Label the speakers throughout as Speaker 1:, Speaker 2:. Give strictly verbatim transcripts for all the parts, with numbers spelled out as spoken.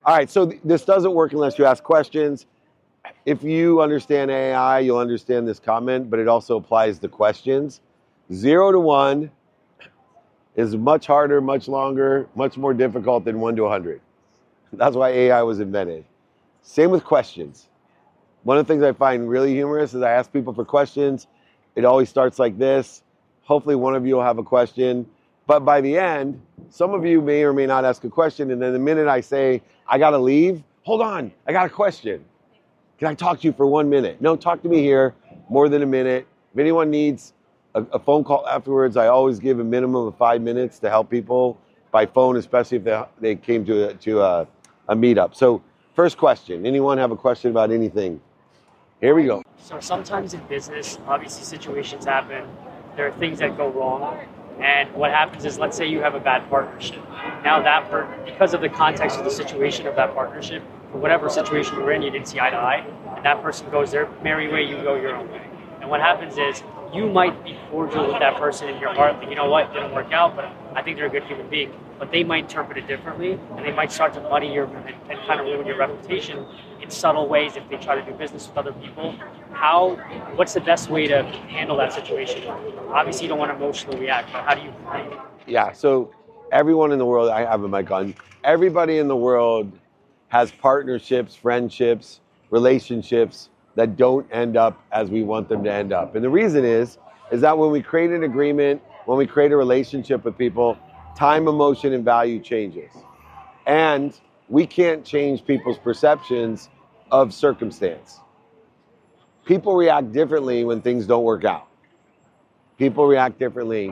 Speaker 1: All right, so th- this doesn't work unless you ask questions. If you understand A I, you'll understand this comment, but it also applies to questions. Zero to one is much harder, much longer, much more difficult than one to one hundred. That's why A I was invented. Same with questions. One of the things I find really humorous is I ask people for questions. It always starts like this. Hopefully one of you will have a question. But by the end, some of you may or may not ask a question. And then the minute I say, I got to leave, hold on, I got a question. Can I talk to you for one minute? No, talk to me here, more than a minute. If anyone needs a, a phone call afterwards, I always give a minimum of five minutes to help people by phone, especially if they, they came to, a, to a, a meetup. So first question, anyone have a question about anything? Here we go.
Speaker 2: So sometimes in business, obviously situations happen. There are things that go wrong. And what happens is, let's say you have a bad partnership. Now that, per- because of the context of the situation of that partnership, for whatever situation you're in, you didn't see eye to eye, and that person goes their merry way, you go your own way. And what happens is, you might be cordial with that person in your heart, like, you know what, it didn't work out, but I think they're a good human being. But they might interpret it differently, and they might start to muddy your, and, and kind of ruin your reputation in subtle ways if they try to do business with other people. How, what's the best way to handle that situation? Obviously you don't want to emotionally react, but how do you? How do you...
Speaker 1: Yeah, so everyone in the world, I have a mic on, everybody in the world has partnerships, friendships, relationships that don't end up as we want them to end up. And the reason is, is that when we create an agreement, when we create a relationship with people, time, emotion, and value changes. And we can't change people's perceptions of circumstance. People react differently when things don't work out. People react differently.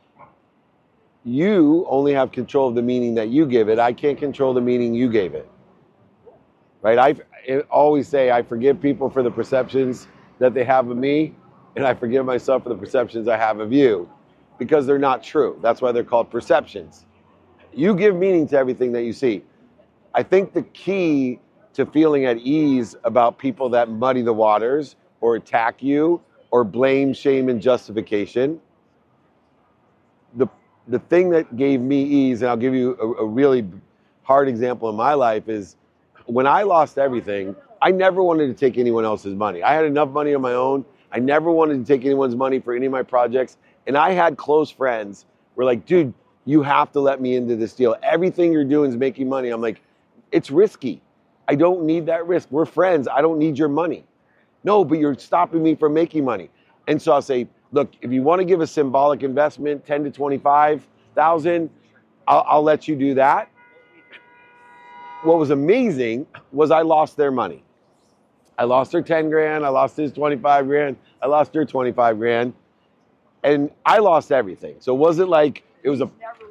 Speaker 1: You only have control of the meaning that you give it. I can't control the meaning you gave it. Right? I, I always say I forgive people for the perceptions that they have of me, and I forgive myself for the perceptions I have of you, because they're not true. That's why they're called perceptions. You give meaning to everything that you see. I think the key to feeling at ease about people that muddy the waters or attack you or blame, shame, and justification, the the thing that gave me ease, and I'll give you a, a really hard example in my life, is when I lost everything, I never wanted to take anyone else's money. I had enough money on my own. I never wanted to take anyone's money for any of my projects. And I had close friends who were like, dude, you have to let me into this deal. Everything you're doing is making money. I'm like, it's risky. I don't need that risk. We're friends. I don't need your money. No, but you're stopping me from making money. And so I'll say, look, if you want to give a symbolic investment, ten to twenty-five thousand, I'll, I'll let you do that. What was amazing was I lost their money. I lost her ten grand. I lost his twenty-five grand. I lost her twenty-five grand. And I lost everything. So it wasn't like it was a,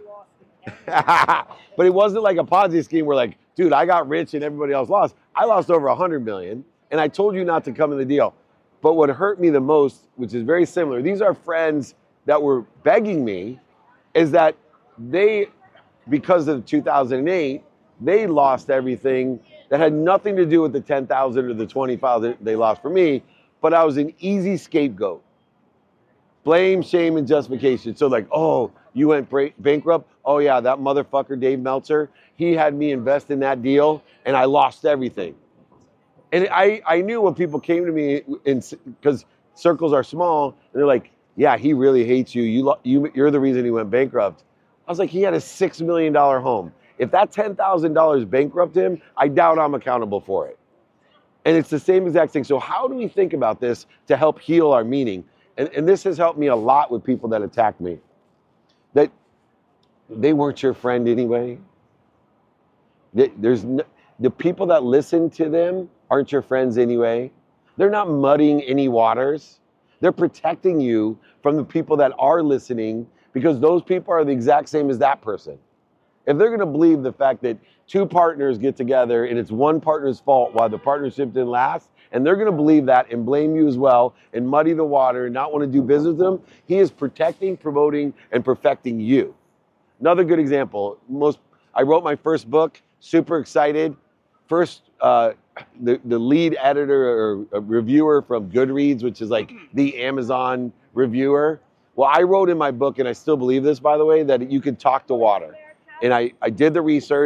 Speaker 1: but it wasn't like a Ponzi scheme where like, dude, I got rich and everybody else lost. I lost over a hundred million. And I told you not to come in the deal. But what hurt me the most, which is very similar, these are friends that were begging me, is that they, because of two thousand eight, they lost everything that had nothing to do with the ten thousand or the twenty-five that they lost for me, but I was an easy scapegoat. Blame, shame, and justification. So like, oh, you went bankrupt? Oh yeah, that motherfucker Dave Meltzer, he had me invest in that deal and I lost everything. And I, I knew when people came to me, because circles are small, and they're like, yeah, he really hates you. You, you. You're the reason he went bankrupt. I was like, he had a six million dollars home. If that ten thousand dollars bankrupt him, I doubt I'm accountable for it. And it's the same exact thing. So how do we think about this to help heal our meaning? And, and this has helped me a lot with people that attack me. That they weren't your friend anyway. There's no, the people that listen to them aren't your friends anyway. They're not muddying any waters. They're protecting you from the people that are listening, because those people are the exact same as that person. If they're going to believe the fact that two partners get together and it's one partner's fault why the partnership didn't last, and they're going to believe that and blame you as well and muddy the water and not want to do business with them, he is protecting, promoting, and perfecting you. Another good example, most I wrote my first book, super excited. First, uh, the, the lead editor or a reviewer from Goodreads, which is like the Amazon reviewer. Well, I wrote in my book, and I still believe this, by the way, that you can talk to water. And I, I did the research.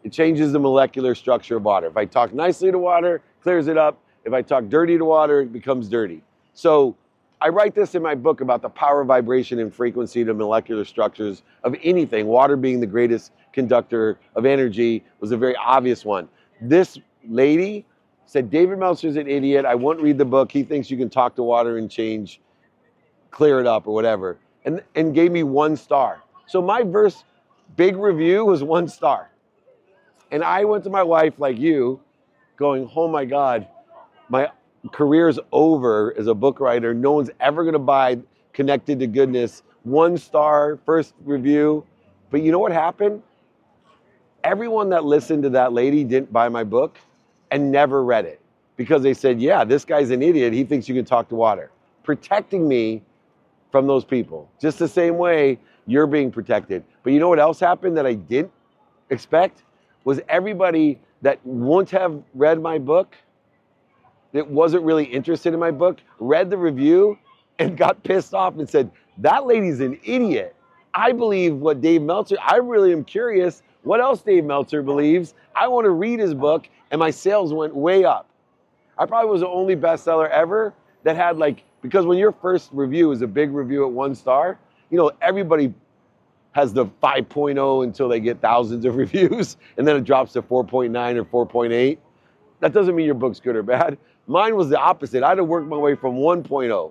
Speaker 1: it changes the molecular structure of water. If I talk nicely to water, clears it up. If I talk dirty to water, it becomes dirty. So I write this in my book about the power of vibration and frequency to molecular structures of anything. Water being the greatest conductor of energy was a very obvious one. This lady said, David Meltzer's an idiot. I won't read the book. He thinks you can talk to water and change, clear it up or whatever. And, and gave me one star. So my first big review was one star. And I went to my wife like you going, oh my God, my career's over as a book writer. No one's ever going to buy Connected to Goodness. One star, first review. But you know what happened? Everyone that listened to that lady didn't buy my book and never read it because they said, yeah, this guy's an idiot. He thinks you can talk to water. Protecting me from those people. Just the same way you're being protected. But you know what else happened that I didn't expect? Was everybody that wouldn't have read my book, that wasn't really interested in my book, read the review and got pissed off and said, that lady's an idiot. I believe what Dave Meltzer, I really am curious what else Dave Meltzer believes. I want to read his book, and my sales went way up. I probably was the only bestseller ever that had like, because when your first review is a big review at one star, you know, everybody has the five point oh until they get thousands of reviews, and then it drops to four point nine or four point eight. That doesn't mean your book's good or bad. Mine was the opposite. I had to work my way from one point oh.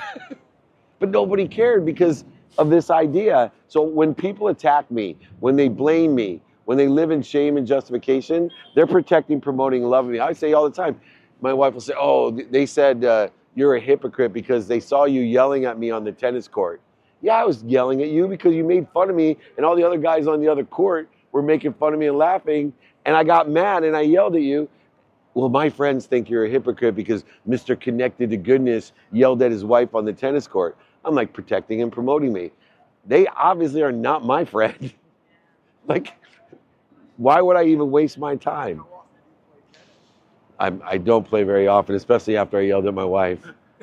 Speaker 1: But nobody cared because of this idea. So when people attack me, when they blame me, when they live in shame and justification, they're protecting, promoting, loving me. I say all the time, my wife will say, oh, they said uh, you're a hypocrite because they saw you yelling at me on the tennis court. Yeah, I was yelling at you because you made fun of me and all the other guys on the other court were making fun of me and laughing, and I got mad and I yelled at you. Well, my friends think you're a hypocrite because Mister Connected to Goodness yelled at his wife on the tennis court. I'm like, protecting and promoting me. They obviously are not my friend. Like, why would I even waste my time? I'm, I don't play very often, especially after I yelled at my wife.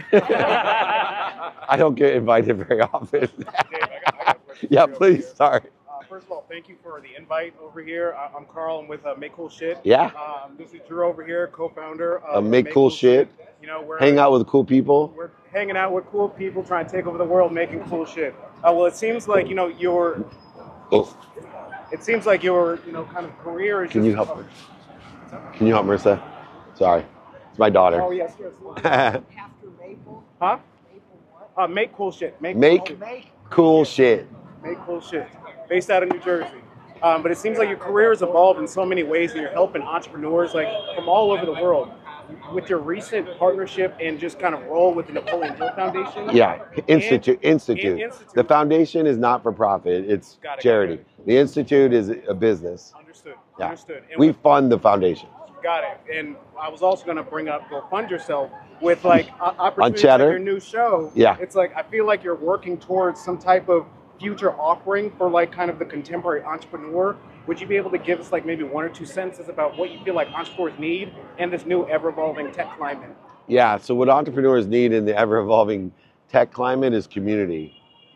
Speaker 1: I don't get invited very often.
Speaker 3: Dave, I got, I got a question
Speaker 1: Yeah,
Speaker 3: for you over
Speaker 1: please,
Speaker 3: here.
Speaker 1: sorry.
Speaker 3: Uh, first of all, thank you for the invite over here. Uh, I'm Carl. I'm with uh, Make Cool Shit.
Speaker 1: Yeah.
Speaker 3: Um, this is Drew over here, co-founder of
Speaker 1: Uh, Make Cool Shit.
Speaker 3: You know, we're
Speaker 1: Hang out with cool people.
Speaker 3: We're hanging out with cool people, trying to take over the world, making cool shit. Uh, well, it seems like you know your.
Speaker 1: Oh,
Speaker 3: It seems like your you know kind of career is.
Speaker 1: can
Speaker 3: just,
Speaker 1: you help her? Can you help Marissa? Sorry. It's my daughter.
Speaker 3: Oh yes, yes.
Speaker 4: After Maple,
Speaker 3: Huh?
Speaker 4: Maple what?
Speaker 3: Uh, make cool shit. Make
Speaker 1: Make
Speaker 3: cool,
Speaker 4: Make
Speaker 1: cool shit.
Speaker 3: make cool shit. Based out of New Jersey. Um, but it seems like your career has evolved in so many ways, and you're helping entrepreneurs like from all over the world. With your recent partnership and just kind of role with the Napoleon Hill Foundation.
Speaker 1: Yeah, Institute.
Speaker 3: And-
Speaker 1: Institute.
Speaker 3: and Institute.
Speaker 1: The foundation is not for profit. It's
Speaker 3: Got it,
Speaker 1: charity.
Speaker 3: got it.
Speaker 1: The Institute is a business.
Speaker 3: Understood.
Speaker 1: Yeah.
Speaker 3: Understood. And
Speaker 1: We
Speaker 3: with-
Speaker 1: fund the foundation.
Speaker 3: got it. And I was also going to bring up Go Fund Yourself with like o- opportunities
Speaker 1: Cheddar?
Speaker 3: like your new show.
Speaker 1: Yeah.
Speaker 3: It's like I feel like you're working towards some type of future offering for like kind of the contemporary entrepreneur. Would you be able to give us like maybe one or two sentences about what you feel like entrepreneurs need in this new ever-evolving tech climate?
Speaker 1: Yeah, so what entrepreneurs need in the ever-evolving tech climate is community.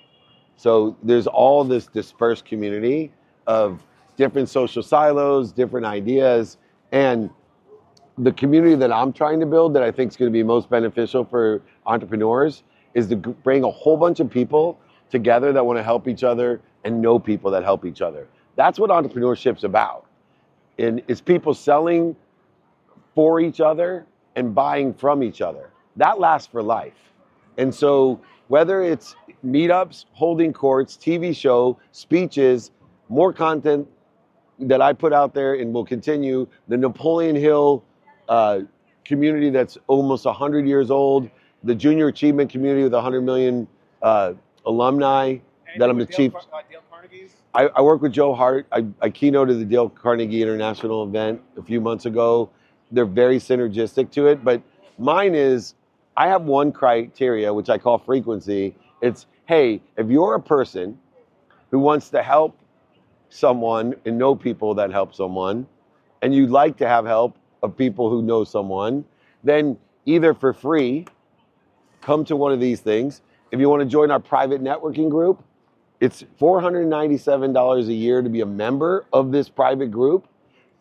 Speaker 1: So there's all this dispersed community of different social silos, different ideas, and the community that I'm trying to build that I think is going to be most beneficial for entrepreneurs is to g- bring a whole bunch of people together that want to help each other and know people that help each other. That's what entrepreneurship's about. And it's people selling for each other and buying from each other. That lasts for life. And so whether it's meetups, holding courts, T V show, speeches, more content that I put out there and will continue, the Napoleon Hill uh, community that's almost one hundred years old, the junior achievement community with one hundred million uh, alumni that I'm the
Speaker 3: Anything
Speaker 1: chief.
Speaker 3: with Dale, Car- uh, Dale Carnegie's?
Speaker 1: I, I work with Joe Hart. I, I keynoted the Dale Carnegie International event a few months ago. They're very synergistic to it, but mine is, I have one criteria, which I call frequency. It's, hey, if you're a person who wants to help someone and know people that help someone, and you'd like to have help of people who know someone, then either for free, come to one of these things. If you want to join our private networking group, it's four hundred ninety-seven dollars a year to be a member of this private group.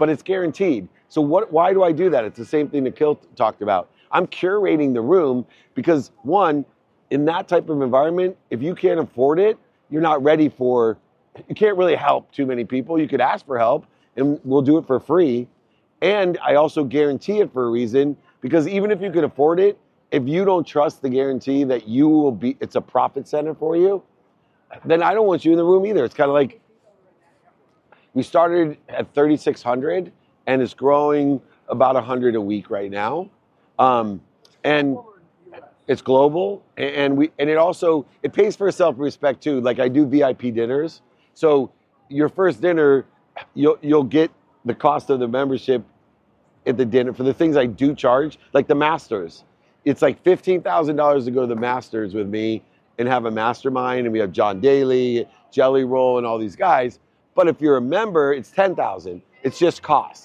Speaker 1: but it's guaranteed. So what? Why do I do that? It's the same thing that Kill talked about. I'm curating the room because, one, in that type of environment, if you can't afford it, you're not ready for, you can't really help too many people. You could ask for help and we'll do it for free. And I also guarantee it for a reason, because even if you can afford it, if you don't trust the guarantee that you will be, it's a profit center for you, then I don't want you in the room either. It's kind of like, we started at thirty-six hundred and it's growing about one hundred a week right now. Um, and it's global, and we and it also, it pays for itself in respect too. Like I do V I P dinners. So your first dinner, you'll you'll get the cost of the membership at the dinner for the things I do charge, like the Masters. It's like fifteen thousand dollars to go to the Masters with me and have a mastermind, and we have John Daly, Jelly Roll, and all these guys. But if you're a member, it's ten thousand dollars. It's just cost.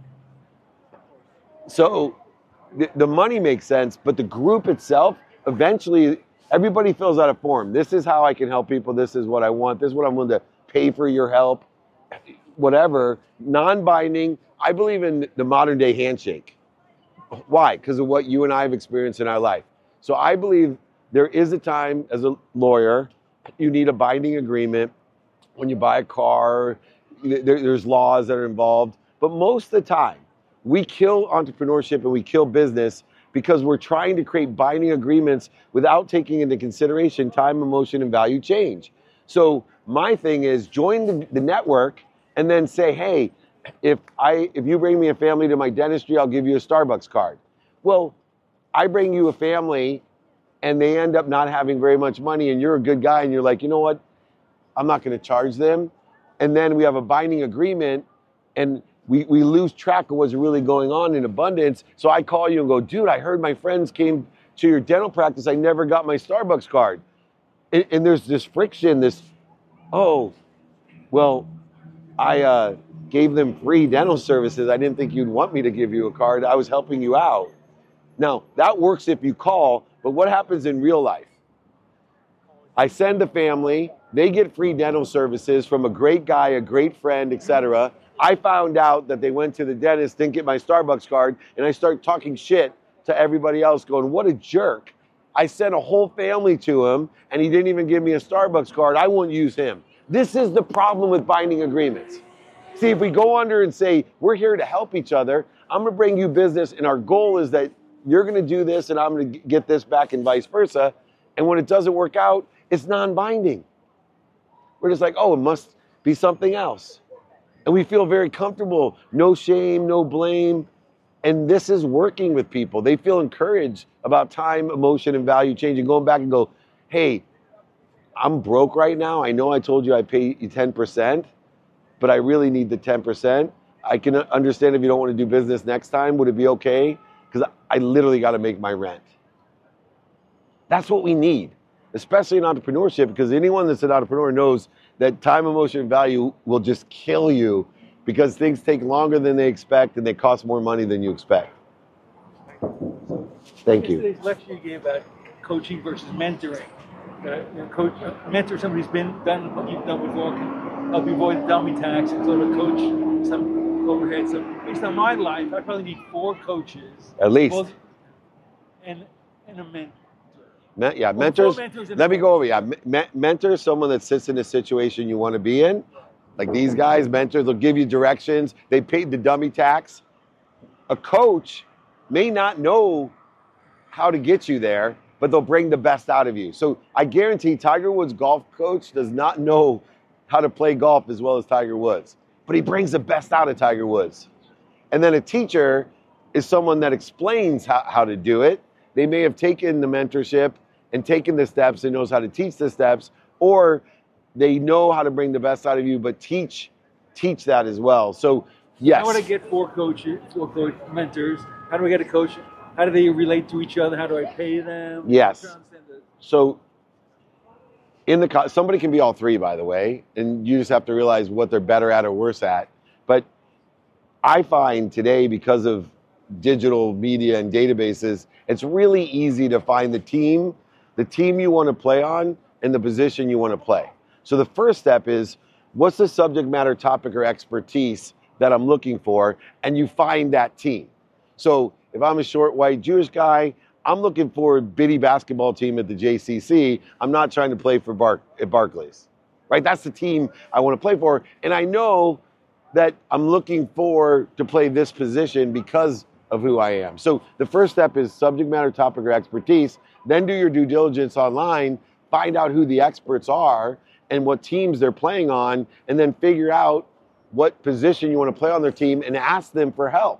Speaker 1: So the, the money makes sense, but the group itself, eventually, everybody fills out a form. This is how I can help people. This is what I want. This is what I'm willing to pay for your help. Whatever. Non-binding. I believe in the modern day handshake. Why? Because of what you and I have experienced in our life. So I believe there is a time as a lawyer, you need a binding agreement. When you buy a car, there, there's laws that are involved. But most of the time, we kill entrepreneurship and we kill business because we're trying to create binding agreements without taking into consideration time, emotion, and value change. So my thing is join the, the network and then say, hey, if I if you bring me a family to my dentistry, I'll give you a Starbucks card. Well, I bring you a family and they end up not having very much money and you're a good guy and you're like, you know what? I'm not going to charge them. And then we have a binding agreement and we, we lose track of what's really going on in abundance. So I call you and go, dude, I heard my friends came to your dental practice. I never got my Starbucks card. And, and there's this friction, this, oh, well, I uh, gave them free dental services. I didn't think you'd want me to give you a card. I was helping you out. Now, that works if you call, but what happens in real life? I send the family, they get free dental services from a great guy, a great friend, et cetera. I found out that they went to the dentist, didn't get my Starbucks card, and I start talking shit to everybody else going, what a jerk. I sent a whole family to him, and he didn't even give me a Starbucks card. I won't use him. This is the problem with binding agreements. See, if we go under and say, we're here to help each other, I'm going to bring you business, and our goal is that you're going to do this, and I'm going to get this back, and vice versa. And when it doesn't work out, it's non-binding. We're just like, oh, it must be something else. And we feel very comfortable, no shame, no blame. And this is working with people. They feel encouraged about time, emotion, and value change, and going back and go, hey, I'm broke right now. I know I told you I pay you ten percent, but I really need the ten percent. I can understand if you don't want to do business next time. Would it be okay? Because I literally got to make my rent. That's what we need, especially in entrepreneurship, because anyone that's an entrepreneur knows that time, emotion, and value will just kill you because things take longer than they expect and they cost more money than you expect. Thank you.
Speaker 5: Yesterday's lecture you gave about coaching versus mentoring. Uh, you know, coach, uh, mentor somebody who's been done what you've done before, can help you avoid the dummy tax, and sort of coach some overhead. So based on my life, I probably need four coaches.
Speaker 1: At least.
Speaker 5: Both, and, and a mentor.
Speaker 1: Me- yeah,
Speaker 5: Well,
Speaker 1: mentors.
Speaker 5: four mentors and
Speaker 1: Let
Speaker 5: a
Speaker 1: me
Speaker 5: coach.
Speaker 1: go over. Yeah, me- mentor, someone that sits in a situation you want to be in. Like these guys, mentors will give you directions. They paid the dummy tax. A coach may not know how to get you there, but they'll bring the best out of you. So I guarantee Tiger Woods' golf coach does not know how to play golf as well as Tiger Woods, but he brings the best out of Tiger Woods. And then a teacher is someone that explains how, how to do it. They may have taken the mentorship and taken the steps and knows how to teach the steps, or they know how to bring the best out of you, but teach teach that as well. So yes.
Speaker 5: How would I get four coaches, four coach mentors? How do I get a coach? How do they relate to each other? How do I pay them?
Speaker 1: Yes.
Speaker 5: I'm trying to understand the-
Speaker 1: So in the co- somebody can be all three, by the way, and you just have to realize what they're better at or worse at. But I find today, because of digital media and databases, it's really easy to find the team, the team you want to play on, and the position you want to play. So the first step is, what's the subject matter, topic, or expertise that I'm looking for, and you find that team. So if I'm a short, white, Jewish guy, I'm looking for a bitty basketball team at the J C C. I'm not trying to play for Bar- at Barclays, right? That's the team I want to play for. And I know that I'm looking for to play this position because of who I am. So the first step is subject matter, topic, or expertise. Then do your due diligence online, find out who the experts are and what teams they're playing on, and then figure out what position you want to play on their team and ask them for help.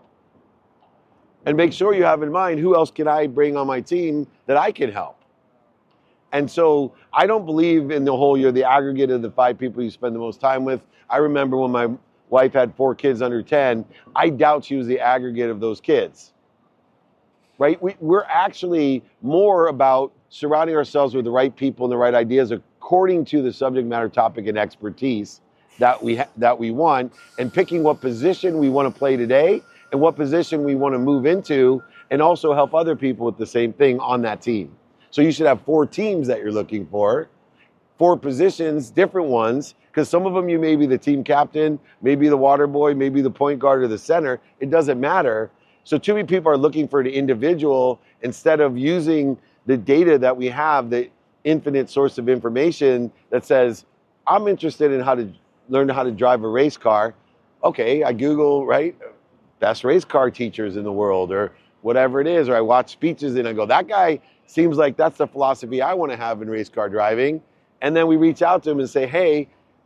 Speaker 1: And make sure you have in mind, who else can I bring on my team that I can help? And so I don't believe in the whole, you're the aggregate of the five people you spend the most time with. I remember when my wife had four kids under ten, I doubt she was the aggregate of those kids, right? We, we're actually more about surrounding ourselves with the right people and the right ideas according to the subject matter, topic, and expertise that we ha- that we want, and picking what position we want to play today and what position we want to move into, and also help other people with the same thing on that team. So you should have four teams that you're looking for, four positions, different ones, because some of them you may be the team captain, maybe the water boy, maybe the point guard or the center. It doesn't matter. So too many people are looking for an individual instead of using the data that we have, the infinite source of information that says, I'm interested in how to learn how to drive a race car. Okay, I Google, right, best race car teachers in the world or whatever it is, or I watch speeches and I go, that guy seems like that's the philosophy I want to have in race car driving. And then we reach out to him and say, hey,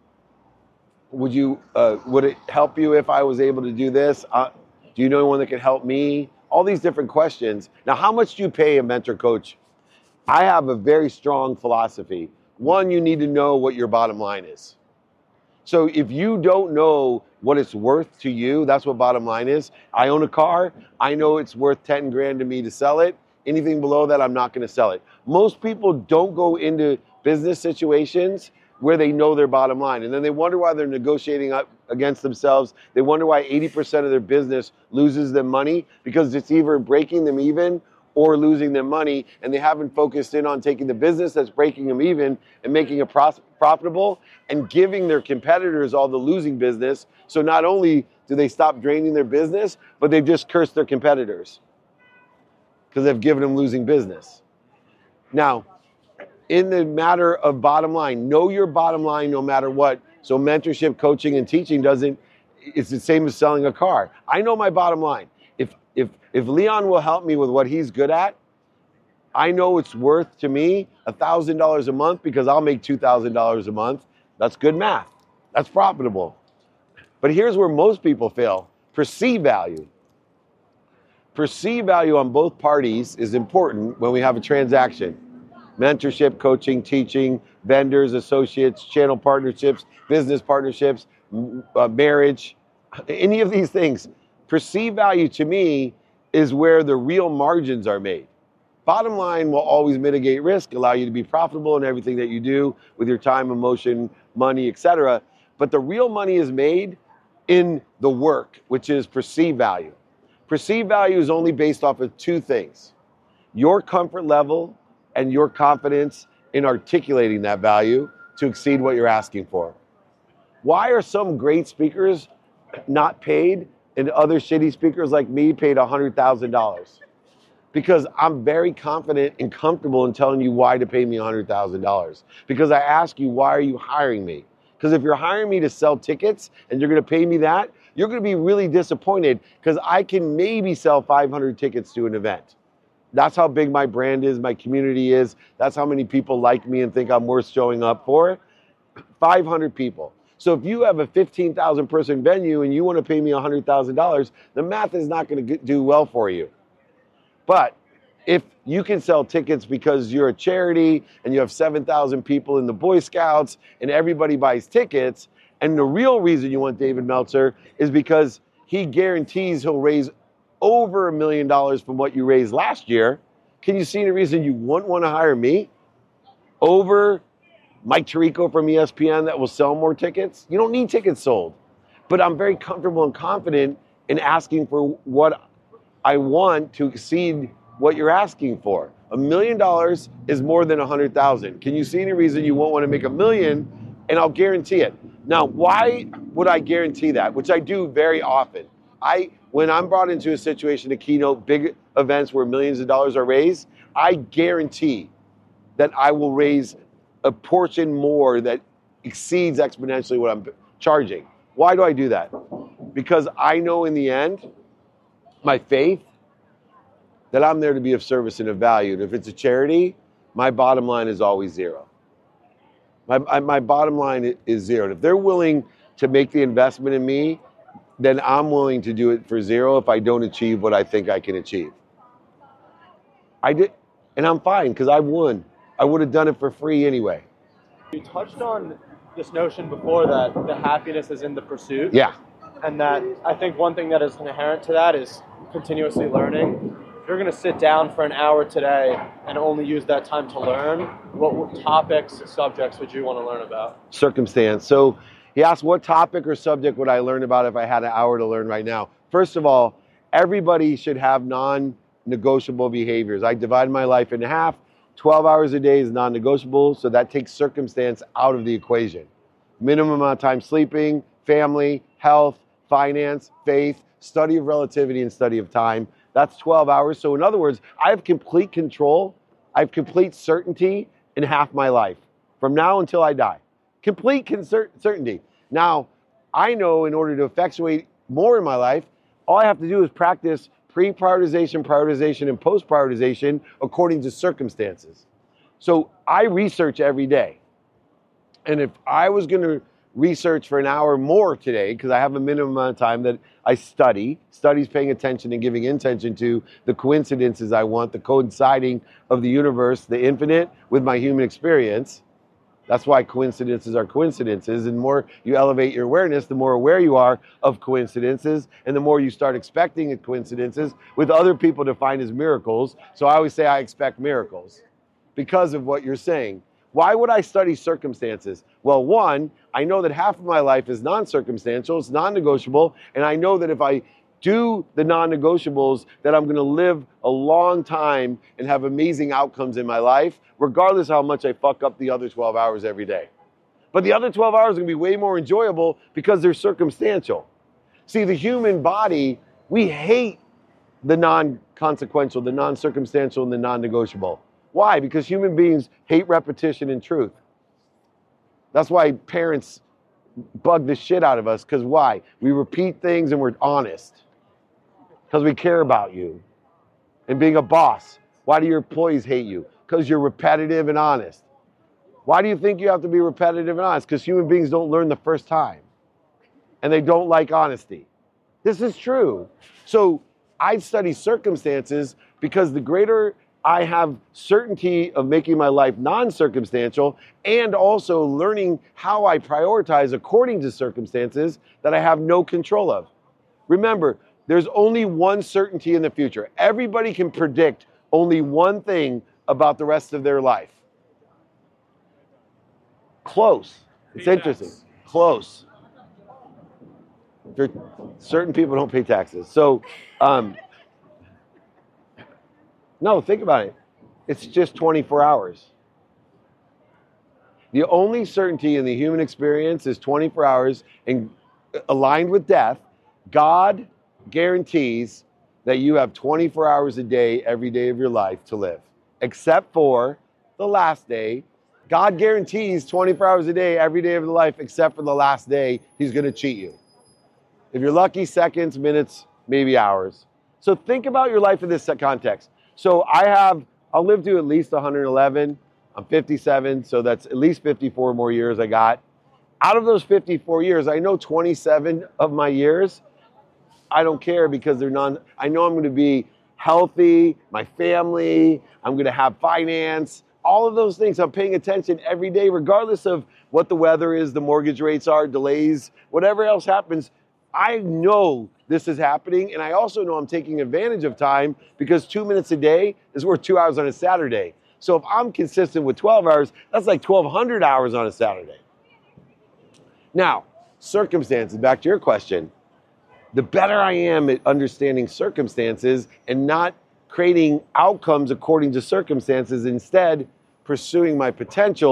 Speaker 1: would you, uh, would it help you if I was able to do this? Uh, do you know anyone that can help me? All these different questions. Now, how much do you pay a mentor coach? I have a very strong philosophy. One, you need to know what your bottom line is. So if you don't know what it's worth to you, that's what bottom line is. I own a car. I know it's worth ten grand to me to sell it. Anything below that, I'm not going to sell it. Most people don't go into business situations where they know their bottom line. And then they wonder why they're negotiating up against themselves. They wonder why eighty percent of their business loses them money, because it's either breaking them even or losing them money, and they haven't focused in on taking the business that's breaking them even and making it pros- profitable and giving their competitors all the losing business. So not only do they stop draining their business, but they've just cursed their competitors because they've given them losing business. Now, in the matter of bottom line, know your bottom line no matter what. So mentorship, coaching, and teaching doesn't, it's the same as selling a car. I know my bottom line. If if if Leon will help me with what he's good at, I know it's worth to me one thousand dollars a month because I'll make two thousand dollars a month. That's good math. That's profitable. But here's where most people fail. Perceived value. Perceived value on both parties is important when we have a transaction. Mentorship, coaching, teaching, vendors, associates, channel partnerships, business partnerships, uh, marriage, any of these things. Perceived value to me is where the real margins are made. Bottom line will always mitigate risk, allow you to be profitable in everything that you do with your time, emotion, money, et cetera. But the real money is made in the work, which is perceived value. Perceived value is only based off of two things: your comfort level and your confidence in articulating that value to exceed what you're asking for. Why are some great speakers not paid and other shitty speakers like me paid one hundred thousand dollars? Because I'm very confident and comfortable in telling you why to pay me one hundred thousand dollars. Because I ask you, why are you hiring me? Because if you're hiring me to sell tickets and you're gonna pay me that, you're gonna be really disappointed because I can maybe sell five hundred tickets to an event. That's how big my brand is, my community is. That's how many people like me and think I'm worth showing up for. five hundred people. So if you have a fifteen thousand person venue and you want to pay me one hundred thousand dollars, the math is not going to do well for you. But if you can sell tickets because you're a charity and you have seven thousand people in the Boy Scouts and everybody buys tickets, and the real reason you want David Meltzer is because he guarantees he'll raise over a million dollars from what you raised last year, can you see any reason you wouldn't want to hire me over Mike Tirico from E S P N that will sell more tickets? You don't need tickets sold. But I'm very comfortable and confident in asking for what I want to exceed what you're asking for. A million dollars is more than a hundred thousand. Can you see any reason you won't want to make a million? And I'll guarantee it. Now, why would I guarantee that? Which I do very often. I, when I'm brought into a situation to keynote big events where millions of dollars are raised, I guarantee that I will raise a portion more that exceeds exponentially what I'm charging. Why do I do that? Because I know in the end, my faith, that I'm there to be of service and of value. And if it's a charity, my bottom line is always zero. My, my bottom line is zero. And if they're willing to make the investment in me, then I'm willing to do it for zero if I don't achieve what I think I can achieve. I did, and I'm fine because I won. I would have done it for free anyway.
Speaker 6: You touched on this notion before that the happiness is in the pursuit.
Speaker 1: Yeah.
Speaker 6: And that I think one thing that is inherent to that is continuously learning. If you're going to sit down for an hour today and only use that time to learn, what topics, subjects would you want to learn about?
Speaker 1: Circumstance. So he asked, what topic or subject would I learn about if I had an hour to learn right now? First of all, everybody should have non-negotiable behaviors. I divide my life in half. twelve hours a day is non-negotiable, so that takes circumstance out of the equation. Minimum amount of time sleeping, family, health, finance, faith, study of relativity, and study of time. That's twelve hours. So in other words, I have complete control. I have complete certainty in half my life from now until I die. Complete concert- certainty. Now, I know in order to effectuate more in my life, all I have to do is practice pre-prioritization, prioritization, and post-prioritization according to circumstances. So I research every day. And if I was going to research for an hour more today, because I have a minimum amount of time that I study, studies paying attention and giving intention to the coincidences I want, the coinciding of the universe, the infinite with my human experience. That's why coincidences are coincidences. And the more you elevate your awareness, the more aware you are of coincidences. And the more you start expecting coincidences with other people defined as miracles. So I always say I expect miracles because of what you're saying. Why would I study circumstances? Well, one, I know that half of my life is non-circumstantial, it's non-negotiable, and I know that if I do the non-negotiables, that I'm going to live a long time and have amazing outcomes in my life, regardless how much I fuck up the other twelve hours every day. But the other twelve hours are going to be way more enjoyable because they're circumstantial. See, the human body, we hate the non-consequential, the non-circumstantial, and the non-negotiable. Why? Because human beings hate repetition and truth. That's why parents bug the shit out of us, because why? We repeat things and we're honest. Because we care about you. And being a boss, why do your employees hate you? Because you're repetitive and honest. Why do you think you have to be repetitive and honest? Because human beings don't learn the first time. And they don't like honesty. This is true. So I study circumstances because the greater I have certainty of making my life non-circumstantial and also learning how I prioritize according to circumstances that I have no control of. Remember, there's only one certainty in the future. Everybody can predict only one thing about the rest of their life. Close. It's interesting. Close. There, certain people don't pay taxes. So, um, no, think about it. It's just twenty-four hours. The only certainty in the human experience is twenty-four hours, and aligned with death, God guarantees that you have twenty-four hours a day every day of your life to live, except for the last day. God guarantees twenty-four hours a day every day of your life, except for the last day. He's going to cheat you. If you're lucky, seconds, minutes, maybe hours. So think about your life in this context. So I have, I'll live to at least one hundred eleven. I'm fifty-seven, so that's at least fifty-four more years I got. Out of those fifty-four years, I know twenty-seven of my years, I don't care because they're non, I know I'm going to be healthy, my family, I'm going to have finance, all of those things. I'm paying attention every day, regardless of what the weather is, the mortgage rates are, delays, whatever else happens. I know this is happening, and I also know I'm taking advantage of time because two minutes a day is worth two hours on a Saturday. So if I'm consistent with twelve hours, that's like twelve hundred hours on a Saturday. Now, circumstances, back to your question. The better I am at understanding circumstances and not creating outcomes according to circumstances, instead pursuing my potential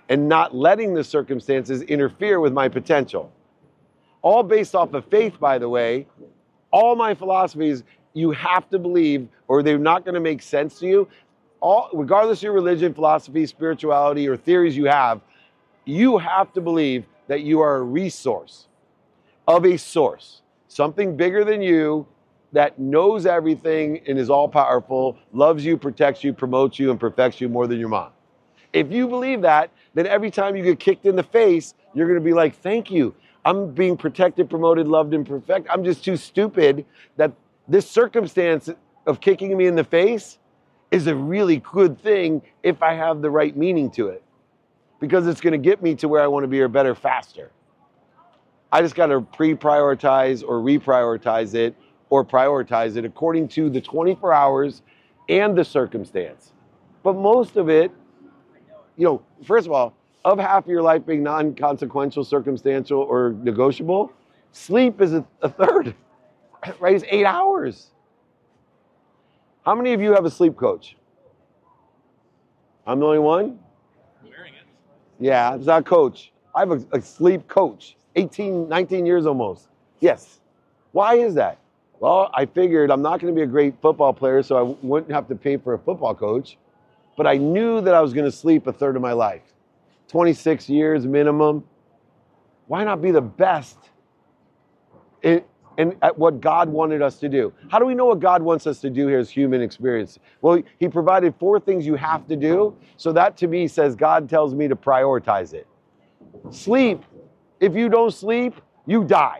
Speaker 1: and not letting the circumstances interfere with my potential. All based off of faith, by the way. All my philosophies, you have to believe, or they're not going to make sense to you. All, regardless of your religion, philosophy, spirituality, or theories you have, you have to believe that you are a resource of a source, something bigger than you that knows everything and is all powerful, loves you, protects you, promotes you, and perfects you more than your mom. If you believe that, then every time you get kicked in the face, you're going to be like, thank you. I'm being protected, promoted, loved, and perfect. I'm just too stupid that this circumstance of kicking me in the face is a really good thing if I have the right meaning to it, because it's going to get me to where I want to be or better faster. I just got to pre-prioritize or reprioritize it or prioritize it according to the twenty-four hours and the circumstance. But most of it, you know, first of all, of half of your life being non-consequential, circumstantial, or negotiable, sleep is a, a third, right? It's eight hours. How many of you have a sleep coach? I'm the only one? Yeah, it's not a coach. I have a, a sleep coach, eighteen, nineteen years almost. Yes. Why is that? Well, I figured I'm not going to be a great football player, so I wouldn't have to pay for a football coach. But I knew that I was going to sleep a third of my life. twenty-six years minimum. Why not be the best in, in, at what God wanted us to do? How do we know what God wants us to do here as human experience? Well, he provided four things you have to do. So that to me says God tells me to prioritize it. Sleep. If you don't sleep, you die.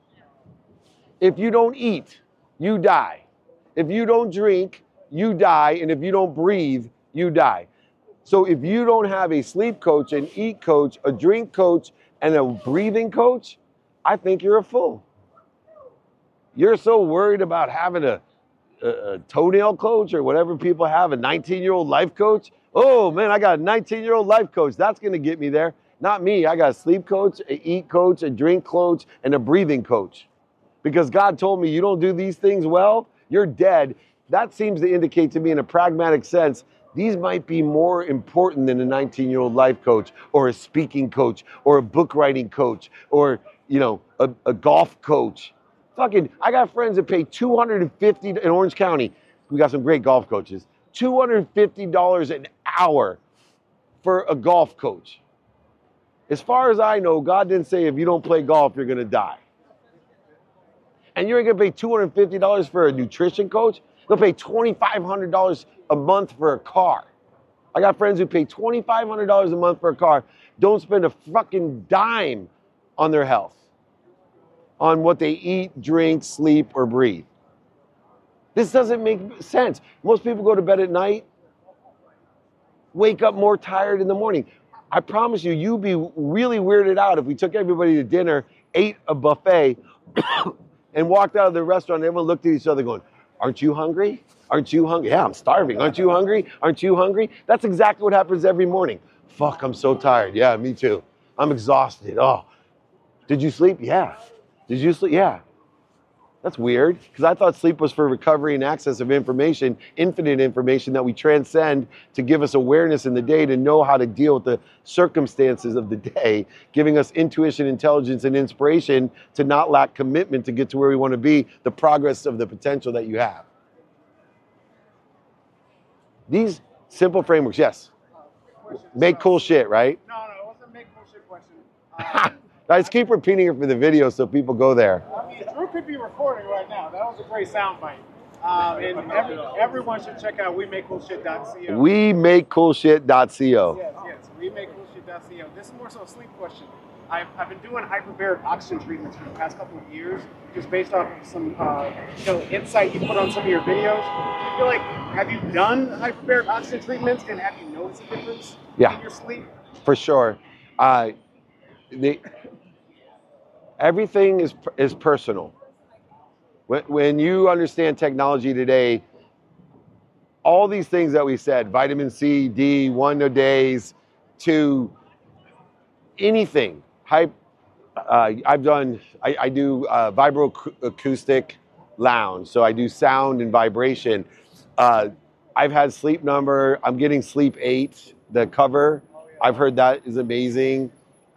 Speaker 1: If you don't eat, you die. If you don't drink, you die. And if you don't breathe, you die. So if you don't have a sleep coach, an eat coach, a drink coach, and a breathing coach, I think you're a fool. You're so worried about having a, a, a toenail coach or whatever people have, a nineteen-year-old life coach. Oh, man, I got a nineteen-year-old life coach. That's going to get me there. Not me. I got a sleep coach, an eat coach, a drink coach, and a breathing coach. Because God told me you don't do these things well, you're dead. That seems to indicate to me in a pragmatic sense, these might be more important than a nineteen-year-old life coach or a speaking coach or a book writing coach or, you know, a, a golf coach. Fucking, I got friends that pay two hundred fifty dollars in Orange County. We got some great golf coaches. two hundred fifty dollars an hour for a golf coach. As far as I know, God didn't say if you don't play golf, you're going to die. And you're going to pay two hundred fifty dollars for a nutrition coach? They'll pay twenty-five hundred dollars a month for a car. I got friends who pay twenty-five hundred dollars a month for a car, don't spend a fucking dime on their health, on what they eat, drink, sleep, or breathe. This doesn't make sense. Most people go to bed at night, wake up more tired in the morning. I promise you, you'd be really weirded out if we took everybody to dinner, ate a buffet, and walked out of the restaurant and everyone looked at each other going, aren't you hungry? Aren't you hungry? Yeah, I'm starving. Aren't you hungry? Aren't you hungry? That's exactly what happens every morning. Fuck, I'm so tired. Yeah, me too. I'm exhausted. Oh, did you sleep? Yeah. Did you sleep? Yeah. That's weird, because I thought sleep was for recovery and access of information, infinite information that we transcend to give us awareness in the day to know how to deal with the circumstances of the day, giving us intuition, intelligence, and inspiration to not lack commitment to get to where we want to be, the progress of the potential that you have. These simple frameworks, yes. Make cool shit, right?
Speaker 3: No, no, it wasn't a make cool shit question. Um,
Speaker 1: I just keep repeating it for the video so people go there.
Speaker 3: I mean, Drew could be recording right now. That was a great soundbite. Um, and every, everyone should check out we make cool shit dot co.
Speaker 1: we make cool shit dot co.
Speaker 3: Yes, yes, we make cool shit dot co. This is more so a sleep question. I've, I've been doing hyperbaric oxygen treatments for the past couple of years, just based off of some uh, you know, insight you put on some of your videos. I feel like, have you done hyperbaric oxygen treatments, and have you noticed a difference
Speaker 1: yeah,
Speaker 3: in your sleep?
Speaker 1: For sure. Uh, the, everything is is personal. When, when you understand technology today, all these things that we said, vitamin C, D, one a days, to anything. Hype, uh, I've done, I, I do uh, vibroacoustic lounge, so I do sound and vibration. Uh, I've had Sleep Number, I'm getting Sleep eight, the cover. I've heard that is amazing.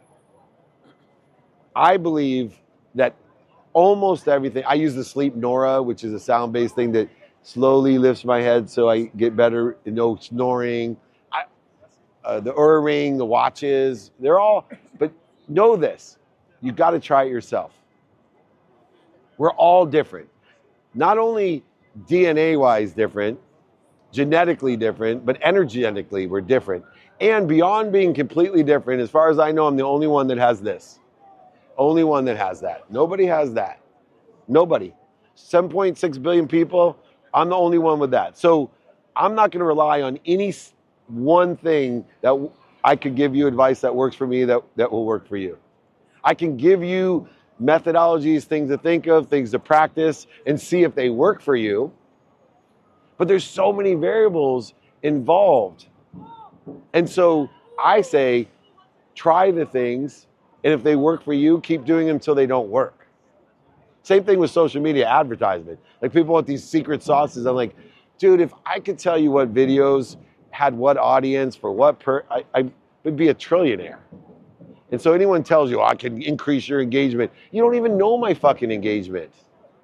Speaker 1: I believe that almost everything, I use the Sleep Nora, which is a sound-based thing that slowly lifts my head so I get better, no snoring. I, uh, the Oura Ring, the watches, they're all, but know this, you got to try it yourself. We're all different. Not only D N A-wise different, genetically different, but energetically we're different. And beyond being completely different, as far as I know, I'm the only one that has this. Only one that has that. Nobody has that. Nobody. seven point six billion people, I'm the only one with that. So I'm not going to rely on any one thing that I could give you advice that works for me that, that will work for you. I can give you methodologies, things to think of, things to practice, and see if they work for you. But there's so many variables involved. And so I say, try the things, and if they work for you, keep doing them until they don't work. Same thing with social media advertisement. Like people want these secret sauces. I'm like, dude, if I could tell you what videos had what audience for what per, I, I would be a trillionaire. And so anyone tells you, oh, I can increase your engagement. You don't even know my fucking engagement.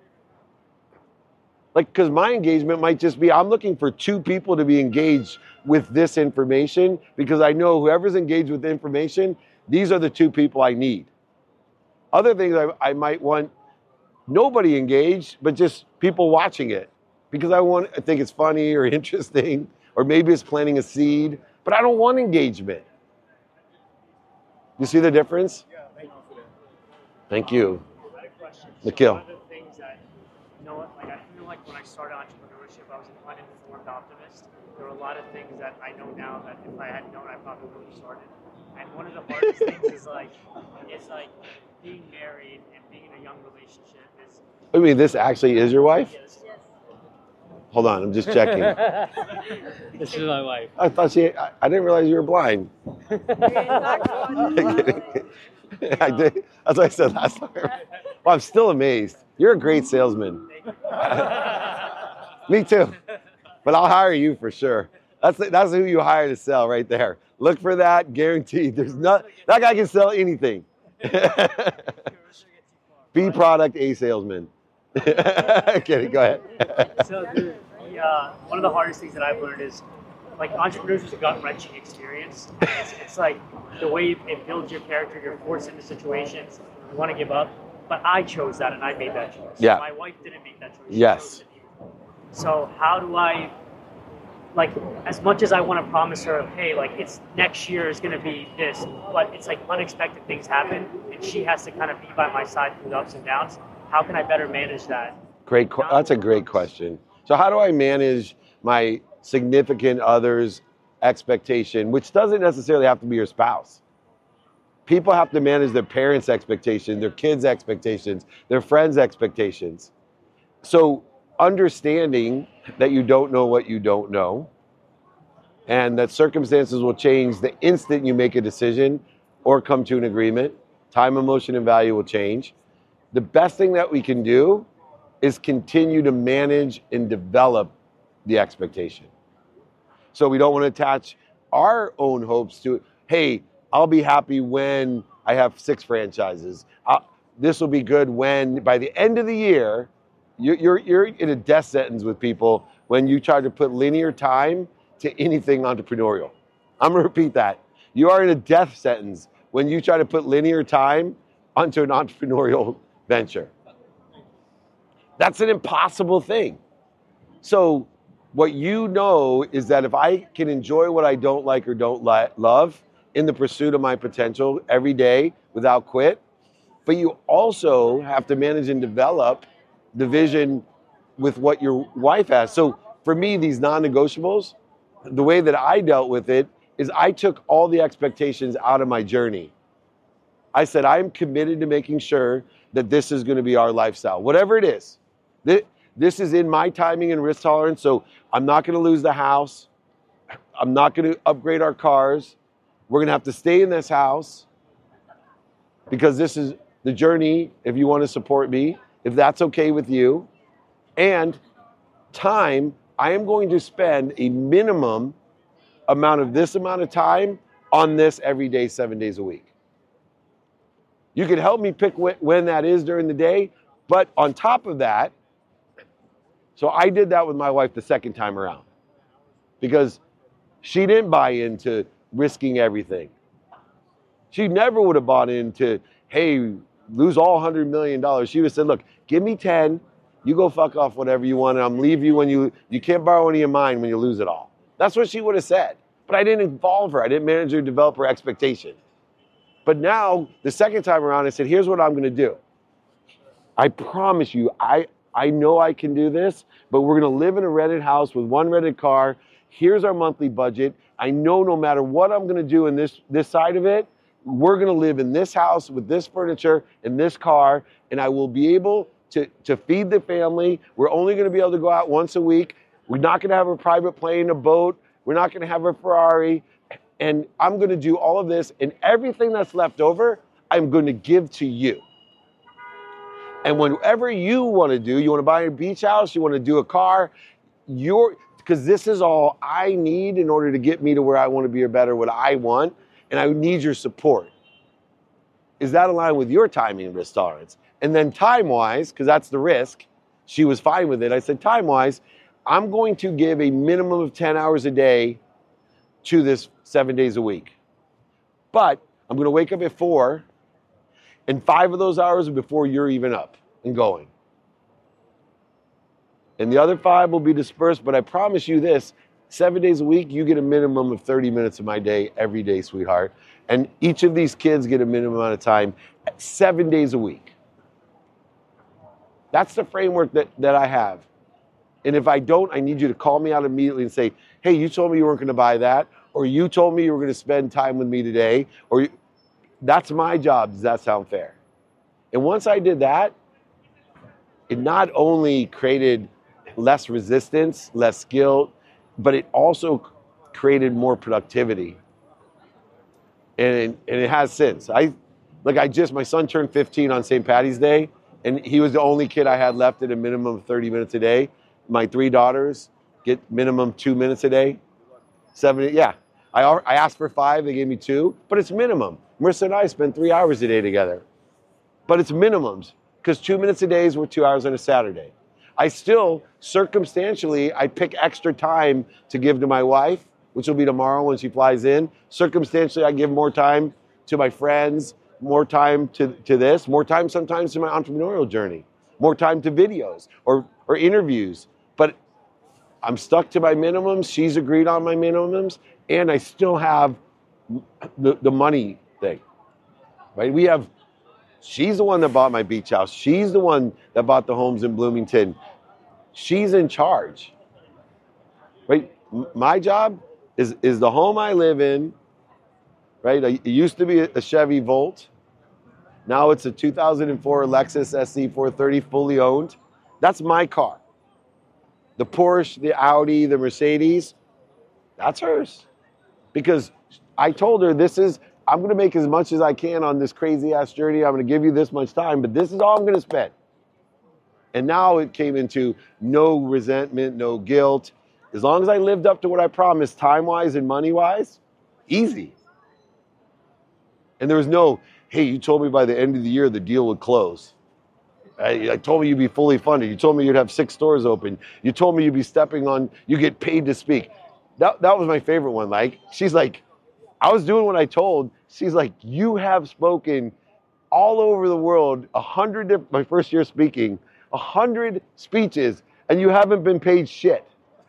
Speaker 1: Like, because my engagement might just be, I'm looking for two people to be engaged with this information because I know whoever's engaged with the information, these are the two people I need. Other things I, I might want nobody engaged, but just people watching it because I want, I think it's funny or interesting, or maybe it's planting a seed, but I don't want engagement. You see the difference?
Speaker 3: Yeah, thank you for that.
Speaker 1: Thank you.
Speaker 2: I had a question. So
Speaker 1: Nikhil.
Speaker 2: one of the things that, you know what, like I feel like when I started entrepreneurship, I was an uninformed optimist. There were a lot of things that I know now that if I had known, I probably would have started. And one of the hardest things is like, is like being married and being in a young relationship is.
Speaker 1: I mean, this actually is your wife?
Speaker 2: Yes.
Speaker 1: Hold on, I'm just checking.
Speaker 2: This is my wife.
Speaker 1: I thought she, I, I didn't realize you were blind. I did. That's what I said last time. Well, I'm still amazed. You're a great salesman. Me too. But I'll hire you for sure. That's that's who you hire to sell right there. Look for that, guaranteed. There's not that guy can sell anything. B product, A salesman. Kidding. Go ahead.
Speaker 2: So the, the, uh, one of the hardest things that I've learned is like entrepreneurs is a gut wrenching experience. It's, it's like the way it builds your character. You're forced into situations. You want to give up, but I chose that and I made that choice.
Speaker 1: Yeah.
Speaker 2: My wife didn't make that choice. She
Speaker 1: Yes.
Speaker 2: chose it. So how do I, like, as much as I want to promise her, hey, like it's next year is going to be this, but it's like unexpected things happen, and she has to kind of be by my side through the ups and downs. How can I better manage that?
Speaker 1: Great. Qu- that's a great question. So how do I manage my significant other's expectation, which doesn't necessarily have to be your spouse? People have to manage their parents' expectations, their kids' expectations, their friends' expectations. So understanding that you don't know what you don't know, and that circumstances will change the instant you make a decision or come to an agreement. Time, emotion, and value will change. The best thing that we can do is continue to manage and develop the expectation. So we don't want to attach our own hopes to, hey, I'll be happy when I have six franchises. I'll, this will be good when, by the end of the year, you're, you're, you're in a death sentence with people when you try to put linear time to anything entrepreneurial. I'm going to repeat that. You are in a death sentence when you try to put linear time onto an entrepreneurial venture. That's an impossible thing. So what you know is that if I can enjoy what I don't like or don't li- love in the pursuit of my potential every day without quit, but you also have to manage and develop the vision with what your wife has. So for me, these non-negotiables, the way that I dealt with it is I took all the expectations out of my journey. I said, I'm committed to making sure that this is going to be our lifestyle, whatever it is. This is in my timing and risk tolerance, so I'm not going to lose the house. I'm not going to upgrade our cars. We're going to have to stay in this house because this is the journey if you want to support me, if that's okay with you. And time, I am going to spend a minimum amount of this amount of time on this every day, seven days a week. You could help me pick wh- when that is during the day, but on top of that, so I did that with my wife the second time around because she didn't buy into risking everything. She never would have bought into, hey, lose all one hundred million dollars. She would have said, look, give me ten, you go fuck off whatever you want, and I'm leave you when you, you can't borrow any of mine when you lose it all. That's what she would have said. But I didn't involve her. I didn't manage her, develop her expectation. But now, the second time around, I said, here's what I'm going to do. I promise you, I, I know I can do this, but we're going to live in a rented house with one rented car. Here's our monthly budget. I know no matter what I'm going to do in this, this side of it, we're going to live in this house with this furniture and this car, and I will be able to, to feed the family. We're only going to be able to go out once a week. We're not going to have a private plane, a boat. We're not going to have a Ferrari. And I'm going to do all of this, and everything that's left over, I'm going to give to you. And whatever you want to do, you want to buy a beach house, you want to do a car, you're, because this is all I need in order to get me to where I want to be or better, what I want, and I need your support. Is that aligned with your timing and risk tolerance? And then time-wise, because that's the risk, she was fine with it. I said, time-wise, I'm going to give a minimum of ten hours a day to this seven days a week. But I'm going to wake up at four, and five of those hours are before you're even up and going. And the other five will be dispersed, but I promise you this, seven days a week, you get a minimum of thirty minutes of my day every day, sweetheart. And each of these kids get a minimum amount of time, seven days a week. That's the framework that, that I have. And if I don't, I need you to call me out immediately and say, hey, you told me you weren't going to buy that, or you told me you were going to spend time with me today, or you, that's my job. Does that sound fair? And once I did that, it not only created less resistance, less guilt, but it also created more productivity. And it, and it has since. I, like I just, my son turned fifteen on Saint Patty's Day, and he was the only kid I had left at a minimum of thirty minutes a day. My three daughters get minimum two minutes a day. Seven, yeah. I, I asked for five, they gave me two, but it's minimum. Marissa and I spend three hours a day together. But it's minimums, because two minutes a day is worth two hours on a Saturday. I still, circumstantially, I pick extra time to give to my wife, which will be tomorrow when she flies in. Circumstantially, I give more time to my friends, more time to, to this, more time sometimes to my entrepreneurial journey, more time to videos or, or interviews. But I'm stuck to my minimums. She's agreed on my minimums. And I still have the, the money thing, right? We have, she's the one that bought my beach house. She's the one that bought the homes in Bloomington. She's in charge, right? My job is, is the home I live in, right? It used to be a Chevy Volt. Now it's a two thousand four Lexus S C four thirty fully owned. That's my car. The Porsche, the Audi, the Mercedes, that's hers. Because I told her, this is, I'm going to make as much as I can on this crazy ass journey. I'm going to give you this much time, but this is all I'm going to spend. And now it came into no resentment, no guilt. As long as I lived up to what I promised, time-wise and money-wise, easy. And there was no, hey, you told me by the end of the year the deal would close. I, I told me you'd be fully funded. You told me you'd have six stores open. You told me you'd be stepping on, you get paid to speak. That, that was my favorite one. Like, she's like, I was doing what I told. She's like, you have spoken all over the world, a hundred, my first year speaking, a hundred speeches, and you haven't been paid shit.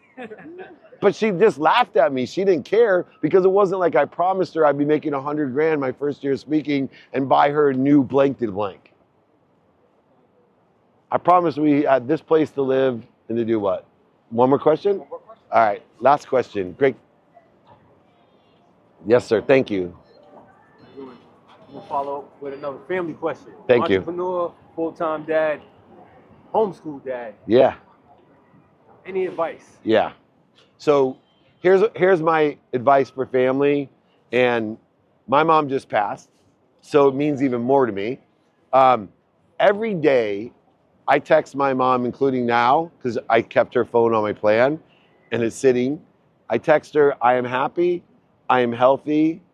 Speaker 1: But she just laughed at me. She didn't care because it wasn't like I promised her I'd be making a hundred grand my first year speaking and buy her a new blank to blank. I promised we had this place to live and to do what? One more question? One more question. All right, last question. Great. Yes, sir. Thank you.
Speaker 7: We'll follow up with another family question.
Speaker 1: Thank you.
Speaker 7: Entrepreneur, full-time dad, homeschool dad.
Speaker 1: Yeah.
Speaker 7: Any advice?
Speaker 1: Yeah. So here's here's my advice for family, and my mom just passed, so it means even more to me. Um, every day, I text my mom, including now, because I kept her phone on my plan, and it's sitting. I text her, I am happy, I am healthy,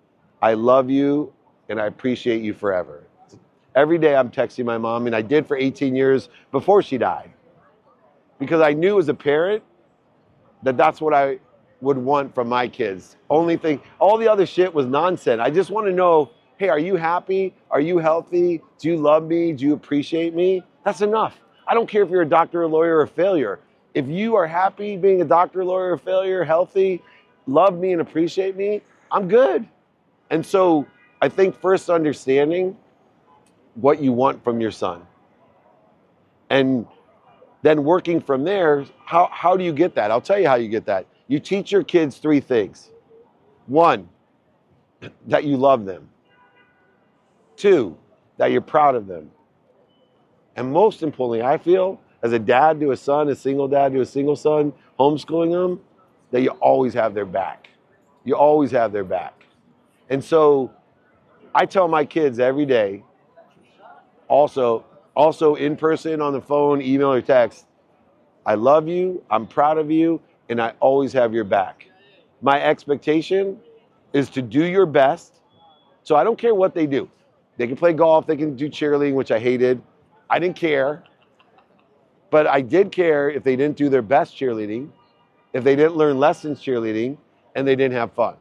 Speaker 1: I love you, and I appreciate you forever. Every day I'm texting my mom, and I did for eighteen years before she died. Because I knew as a parent that that's what I would want from my kids. Only thing, all the other shit was nonsense. I just want to know, hey, are you happy? Are you healthy? Do you love me? Do you appreciate me? That's enough. I don't care if you're a doctor, a lawyer, or a failure. If you are happy being a doctor, lawyer, or failure, healthy, love me and appreciate me, I'm good. And so I think first understanding what you want from your son. And then working from there, how, how do you get that? I'll tell you how you get that. You teach your kids three things. One, that you love them. Two, that you're proud of them. And most importantly, I feel, as a dad to a son, a single dad to a single son, homeschooling them, that you always have their back. You always have their back. And so I tell my kids every day, also, also in person, on the phone, email, or text, I love you, I'm proud of you, and I always have your back. My expectation is to do your best. So I don't care what they do. They can play golf, they can do cheerleading, which I hated. I didn't care. But I did care if they didn't do their best cheerleading, if they didn't learn lessons cheerleading, and they didn't have fun.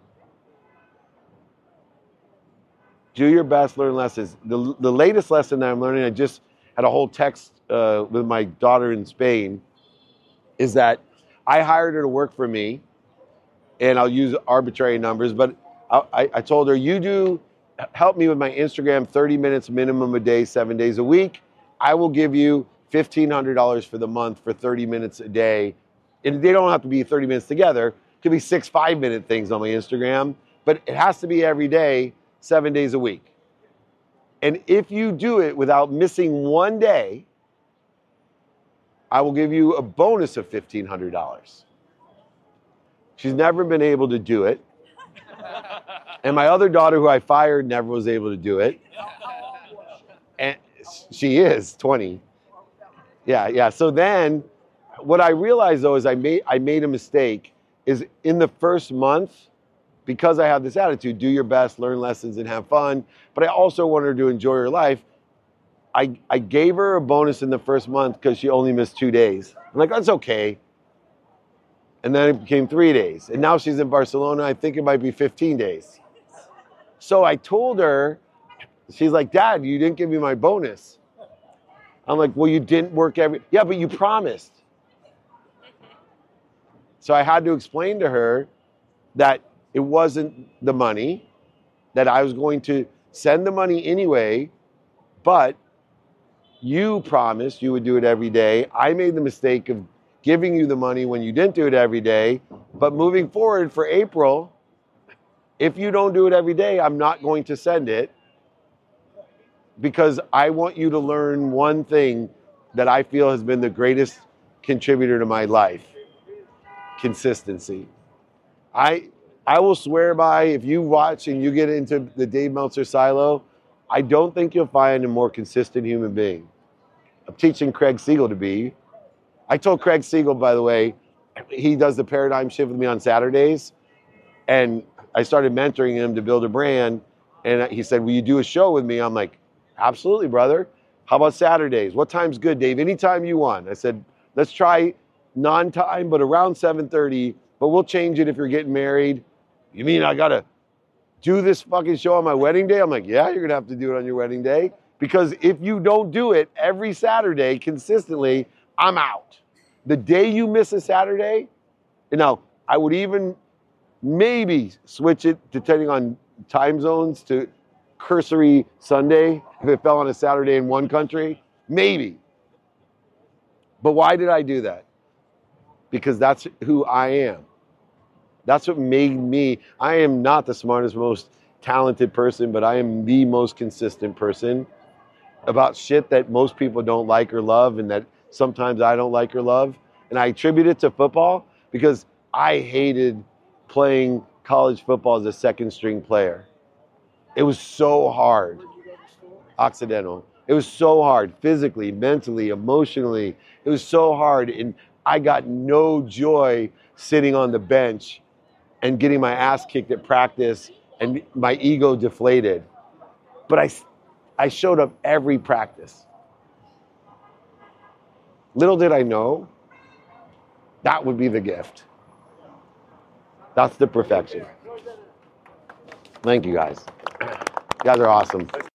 Speaker 1: Do your best, learn lessons. The, the latest lesson that I'm learning, I just had a whole text uh, with my daughter in Spain, is that I hired her to work for me, and I'll use arbitrary numbers, but I, I, I told her, you do help me with my Instagram thirty minutes minimum a day, seven days a week. I will give you fifteen hundred dollars for the month for thirty minutes a day. And they don't have to be thirty minutes together. It could be six five-minute things on my Instagram, but it has to be every day, seven days a week. And if you do it without missing one day, I will give you a bonus of fifteen hundred dollars. She's never been able to do it. And my other daughter, who I fired, never was able to do it. And she is twenty. Yeah, yeah. So then what I realized, though, is I made, I made a mistake, is in the first month, because I have this attitude, do your best, learn lessons, and have fun, but I also want her to enjoy her life, I, I gave her a bonus in the first month because she only missed two days. I'm like, that's okay. And then it became three days. And now she's in Barcelona. I think it might be fifteen days. So I told her, she's like, Dad, you didn't give me my bonus. I'm like, well, you didn't work every, yeah, but you promised. So I had to explain to her that it wasn't the money, that I was going to send the money anyway, but you promised you would do it every day. I made the mistake of giving you the money when you didn't do it every day, but moving forward for April, if you don't do it every day, I'm not going to send it, because I want you to learn one thing that I feel has been the greatest contributor to my life: consistency. I I will swear by, if you watch and you get into the Dave Meltzer silo, I don't think you'll find a more consistent human being. I'm teaching Craig Siegel to be. I told Craig Siegel, by the way, he does the paradigm shift with me on Saturdays, and I started mentoring him to build a brand, and he said, will you do a show with me? I'm like, absolutely, brother. How about Saturdays? What time's good, Dave? Anytime you want. I said, let's try non-time, but around seven thirty, but we'll change it if you're getting married. You mean I gotta do this fucking show on my wedding day? I'm like, yeah, you're gonna have to do it on your wedding day, because if you don't do it every Saturday consistently, I'm out. The day you miss a Saturday, you know, I would even maybe switch it, depending on time zones, to cursory Sunday if it fell on a Saturday in one country, maybe. But why did I do that? Because that's who I am. That's what made me. I am not the smartest, most talented person, but I am the most consistent person about shit that most people don't like or love, and that sometimes I don't like or love. And I attribute it to football, because I hated playing college football as a second string player. It was so hard. Occidental. It was so hard, physically, mentally, emotionally. It was so hard, and I got no joy sitting on the bench and getting my ass kicked at practice and my ego deflated. But I, I showed up every practice. Little did I know, that would be the gift. That's the perfection. Thank you guys. You guys are awesome.